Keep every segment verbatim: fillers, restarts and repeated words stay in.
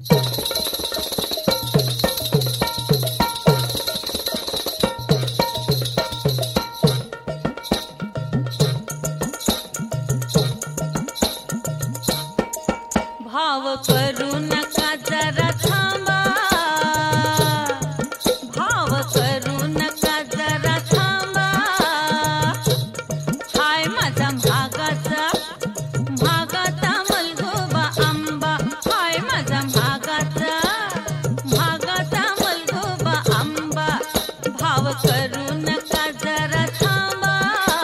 भाव करू नका जरा थांबा, भाव करू नका जरा थांबा, हाय माझा महागाचा महागाचा मलगोबा आंबा, हाय माझा महागाचा महागाचा मलगोबा आंबा, भाव करू नका जरा थांबा,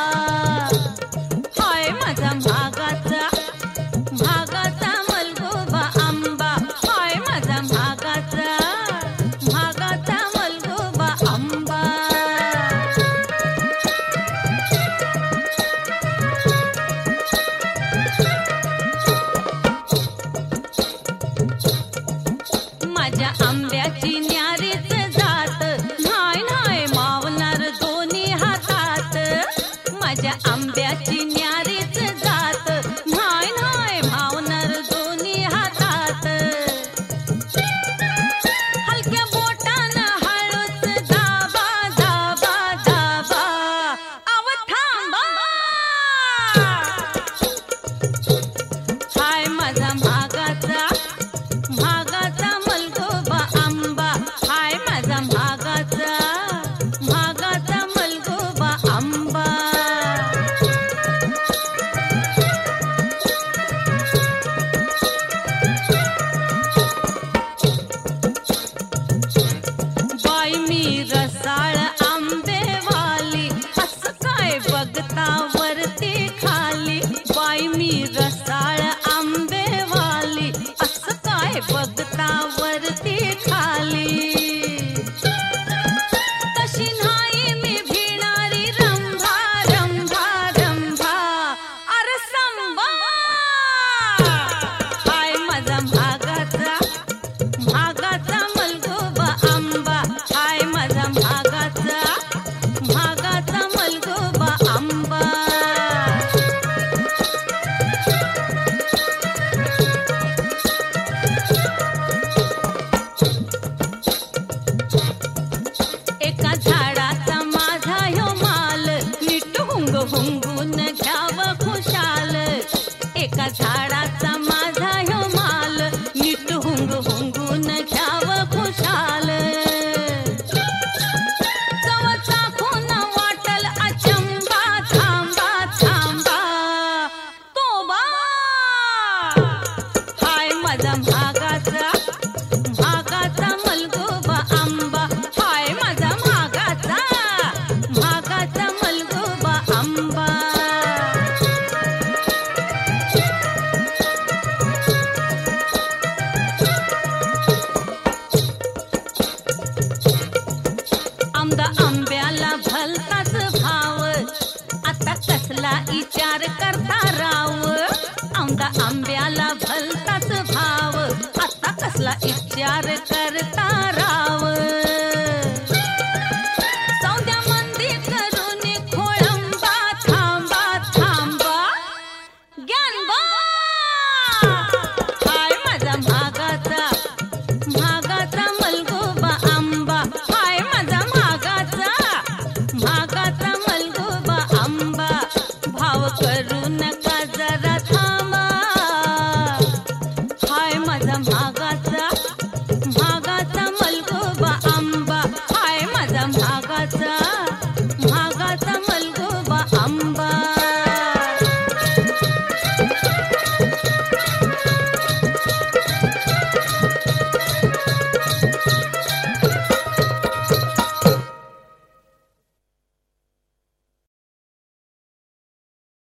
हाय माझा महागाचा महागाचा मलगोबा आंबा, हाय माझा महागाचा महागाचा मलगोबा आंबा. माझ्या आंब्याची न्यारीच जात न्हाय न्हाय मावणार दोन्ही हातात, माझ्या आंब्याची न्यारीच जात न्हाय न्हाय मावणार दोन्ही हातात, हलक्या बोटानं हळूच दाबा दाबा दाबा, अव थांबा, हाय माझा महागाचा महागाचा मलगोबा आंबा, हाय माझा महागाचा महागाचा मलगोबा आंबा. बाई मी रसाळ आंबेवाली, असं काय बघता वरती खाली, बाई मी रसाळ आंबेवाली, असं काय बघता वरती खाली, तशी नाही मी भिणारी रंभा रंभा रंभा, अरे संभा, हाय माझा महागाचा महागाचा मलगोबा आंबा, हाय माझा महागाचा महागाचा मलगोबा आंबा. एका झाडाचा माझा ह्यो माल, नीट हुंग हुंगून घ्यावं खुशाल, एका झाडाचा माझा ह्यो माल, नीट हुंग हुंगून घ्यावं खुशाल, चव चाखून वाटल अचंबा, थांबा थांबा, तोबा, हाय माझा महागाचा महागाचा मलगोबा आंबा, हाय माझा महागाचा महागाचा मलगोबा आंबा. आंबा आंब्याला भलताच भाव, आता कसला विचार करता राव, आंबा आंब्याला भलताच भाव, आता कसला विचार करता राव, सौद्या मंदी करून खोळंबा, थांबा थांबा, ज्ञानबा, हाय माझा महागाचा महागाचा मलगोबा आंबा, हाय माझा महागाचा महागाचा मलगोबा आंबा, भाव करू नका जरा थांबा, हाय माझा महागाचा